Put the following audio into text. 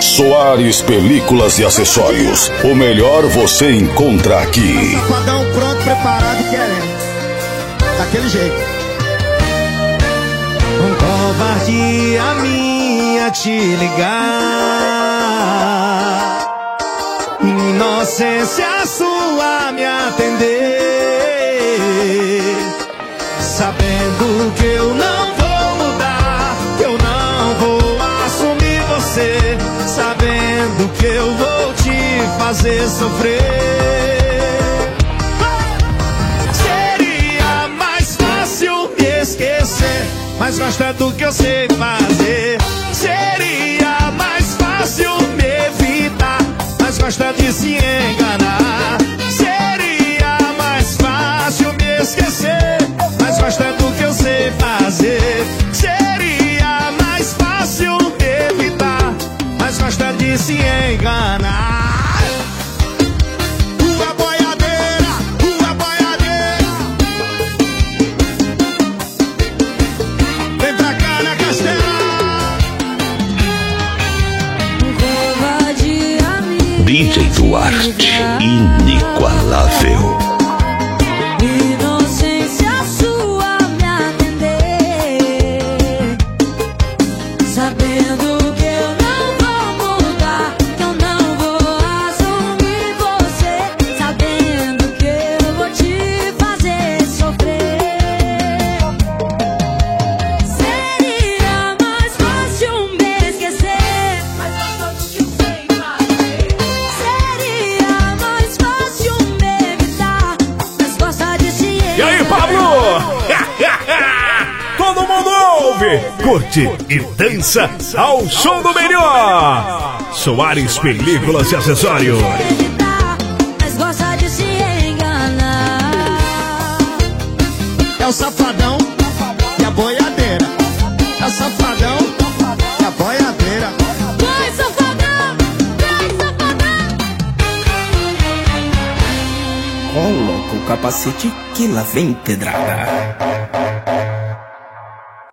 Soares Películas e Acessórios. O melhor você encontra aqui. Safadão pronto, preparado, querendo. Daquele jeito. Covardia minha te ligar, inocência sua me atender, sabendo que eu não vou mudar, que eu não vou assumir você, sabendo que eu vou te fazer sofrer. Seria mais fácil me esquecer, mas gosta do que eu sei fazer. Seria mais fácil me evitar, mas gosta de se enganar. Seria mais fácil me esquecer, mas gosta do que eu sei fazer. Seria mais fácil me evitar, mas gosta de se enganar. DJ Duarte, inigualável. Inocência sua me atender, sabendo que eu não vou mudar, que eu não vou assumir você, sabendo que eu vou te fazer sofrer. Seria mais fácil me esquecer, mas gosto do que eu sei fazer. Seria mais fácil me evitar, mas gosta de se enganar. E aí, Pablo? Todo mundo ouve, curte e dança ao som do melhor. Soares Películas e Acessórios. Mas gosta de se enganar. É o safadão e a boiadeira. É o safadão e a boiadeira. Vai, safadão! Vai, safadão! Coloca o capacete que lá vem pedrada.